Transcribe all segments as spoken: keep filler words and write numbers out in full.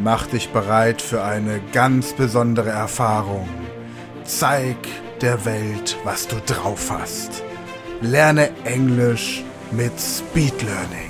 Mach dich bereit für eine ganz besondere Erfahrung. Zeig der Welt, was du drauf hast. Lerne Englisch mit Speed Learning.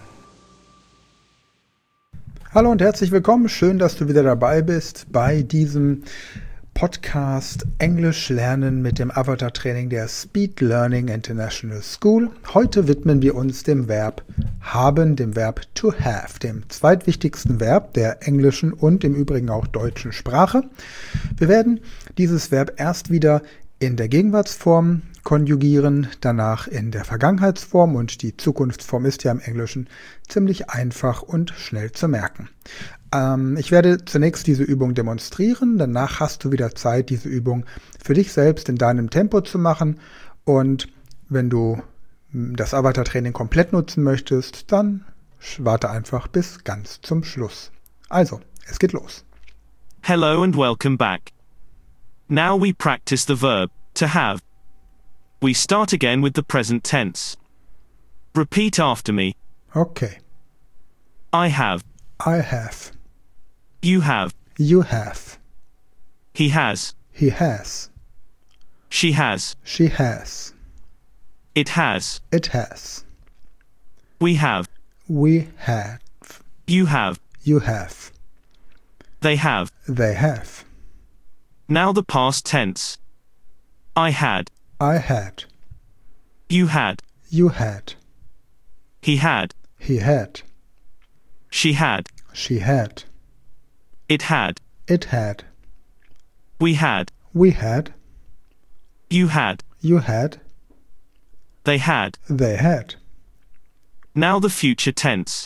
Hallo und herzlich willkommen. Schön, dass du wieder dabei bist bei diesem Podcast Englisch lernen mit dem Avatar-Training der Speed Learning International School. Heute widmen wir uns dem Verb haben, dem Verb to have, dem zweitwichtigsten Verb der englischen und im Übrigen auch deutschen Sprache. Wir werden dieses Verb erst wieder in der Gegenwartsform konjugieren, danach in der Vergangenheitsform, und die Zukunftsform ist ja im Englischen ziemlich einfach und schnell zu merken. Ähm, ich werde zunächst diese Übung demonstrieren, danach hast du wieder Zeit, diese Übung für dich selbst in deinem Tempo zu machen, und wenn du das Avatar-Training komplett nutzen möchtest, dann warte einfach bis ganz zum Schluss. Also, es geht los. Hello and welcome back. Now we practice the verb to have. We start again with the present tense. Repeat after me. Okay. I have. I have. You have. You have. He has. He has. She has. She has. It has. It has. We have. We have. You have. You have. They have. They have. Now the past tense. I had. I had. You had. You had. He had. He had. She had. She had. It had. It had. We had. We had. You had. You had. They had. They had. Now the future tense.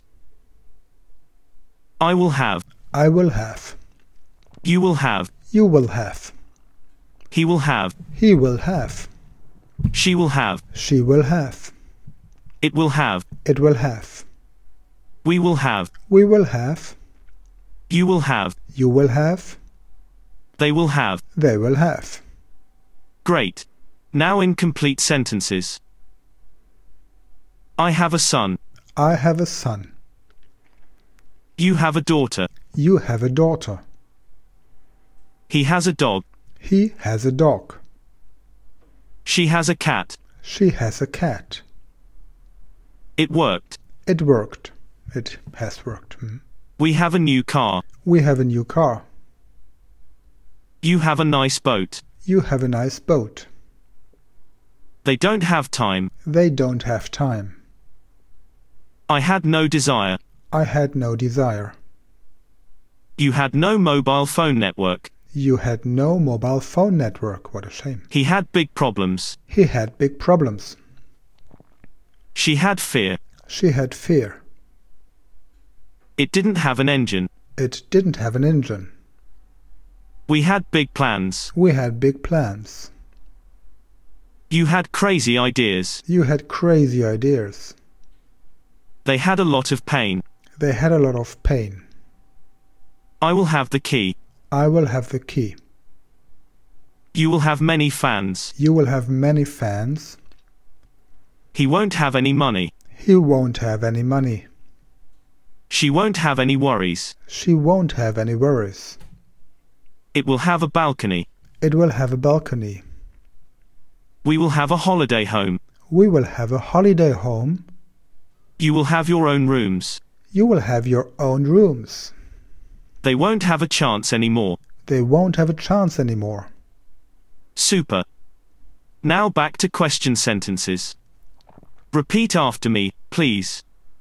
I will have. I will have. You will have. You will have. He will have. He will have. She will have. She will have. It will have. It will have. We will have. We will have. You will have. You will have. They will have. They will have. Great. Now in complete sentences. I have a son. I have a son. You have a daughter. You have a daughter. He has a dog. He has a dog. She has a cat. She has a cat. It worked. It worked. It has worked. Mm. We have a new car. We have a new car. You have a nice boat. You have a nice boat. They don't have time. They don't have time. I had no desire. I had no desire. You had no mobile phone network. You had no mobile phone network. What a shame. He had big problems. He had big problems. She had fear. She had fear. It didn't have an engine. It didn't have an engine. We had big plans. We had big plans. You had crazy ideas. You had crazy ideas. They had a lot of pain. They had a lot of pain. I will have the key. I will have the key. You will have many fans. You will have many fans. He won't have any money. He won't have any money. She won't have any worries. She won't have any worries. It will have a balcony. It will have a balcony. We will have a holiday home. We will have a holiday home. You will have your own rooms. You will have your own rooms. They won't have a chance anymore. They won't have a chance anymore. Super. Now back to question sentences. Repeat after me, please.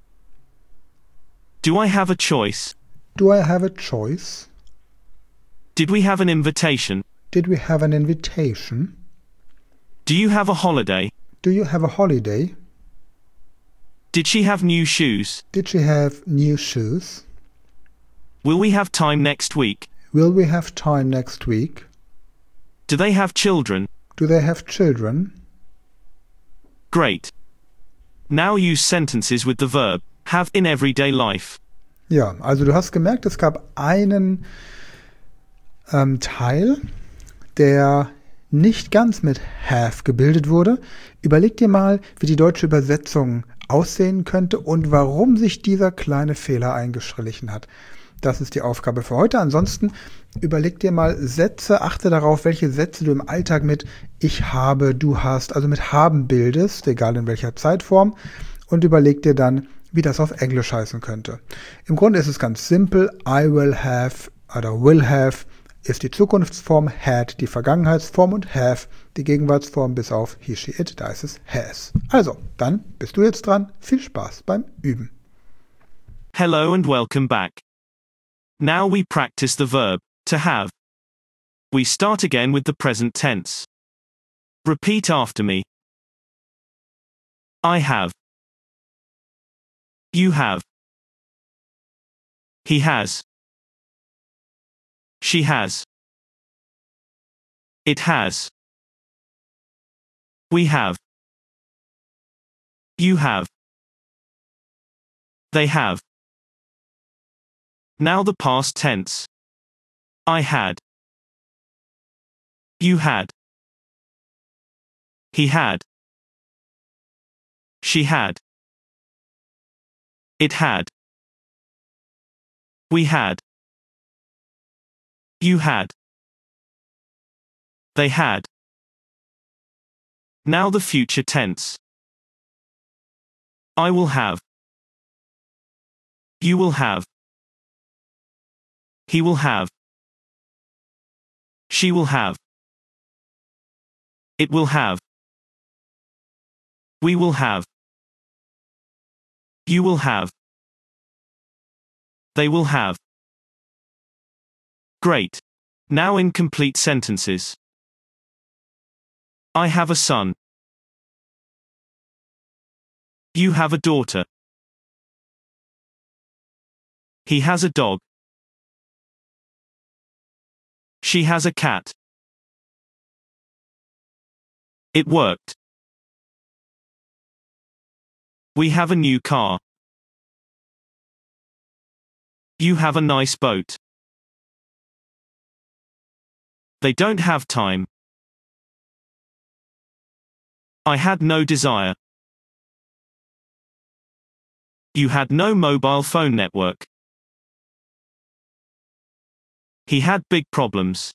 Do I have a choice? Do I have a choice? Did we have an invitation? Did we have an invitation? Do you have a holiday? Do you have a holiday? Did she have new shoes? Did she have new shoes? Will we have time next week? Will we have time next week? Do they have children? Do they have children? Great. Now use sentences with the verb have in everyday life. Ja, also du hast gemerkt, es gab einen ähm, Teil, der nicht ganz mit have gebildet wurde. Überleg dir mal, wie die deutsche Übersetzung aussehen könnte und warum sich dieser kleine Fehler eingeschlichen hat. Das ist die Aufgabe für heute. Ansonsten überleg dir mal Sätze, achte darauf, welche Sätze du im Alltag mit ich habe, du hast, also mit haben bildest, egal in welcher Zeitform, und überleg dir dann, wie das auf Englisch heißen könnte. Im Grunde ist es ganz simpel. I will have oder will have ist die Zukunftsform, had die Vergangenheitsform und have die Gegenwartsform bis auf he, she, it, da ist es has. Also, dann bist du jetzt dran. Viel Spaß beim Üben. Hello and welcome back. Now we practice the verb, to have. We start again with the present tense. Repeat after me. I have. You have. He has. She has. It has. We have. You have. They have. Now the past tense. I had. You had. He had. She had. It had. We had. You had. They had. Now the future tense. I will have. You will have. He will have. She will have. It will have. We will have. You will have. They will have. Great. Now in complete sentences. I have a son. You have a daughter. He has a dog. She has a cat. It worked. We have a new car. You have a nice boat. They don't have time. I had no desire. You had no mobile phone network. He had big problems.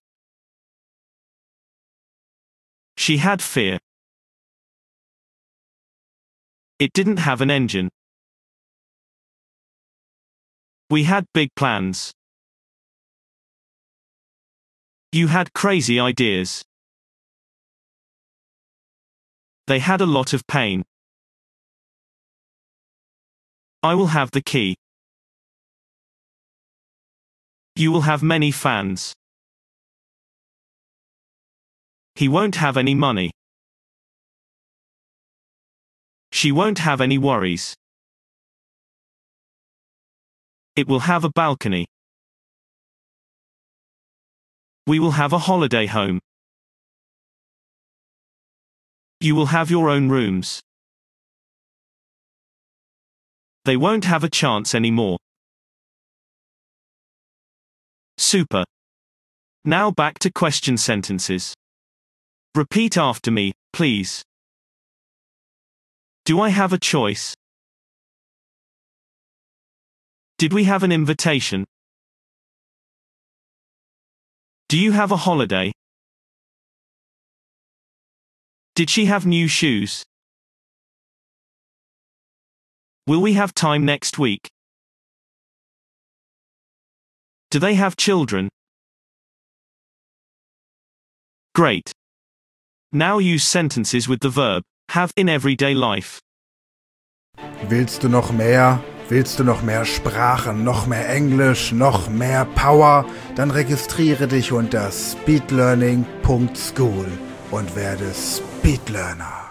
She had fear. It didn't have an engine. We had big plans. You had crazy ideas. They had a lot of pain. I will have the key. You will have many fans. He won't have any money. She won't have any worries. It will have a balcony. We will have a holiday home. You will have your own rooms. They won't have a chance anymore. Super. Now back to question sentences. Repeat after me, please. Do I have a choice? Did we have an invitation? Do you have a holiday? Did she have new shoes? Will we have time next week? Do they have children? Great. Now use sentences with the verb have in everyday life. Willst du noch mehr? Willst du noch mehr Sprachen, noch mehr Englisch, noch mehr Power? Dann registriere dich unter speedlearning punkt school und werde Speedlearner.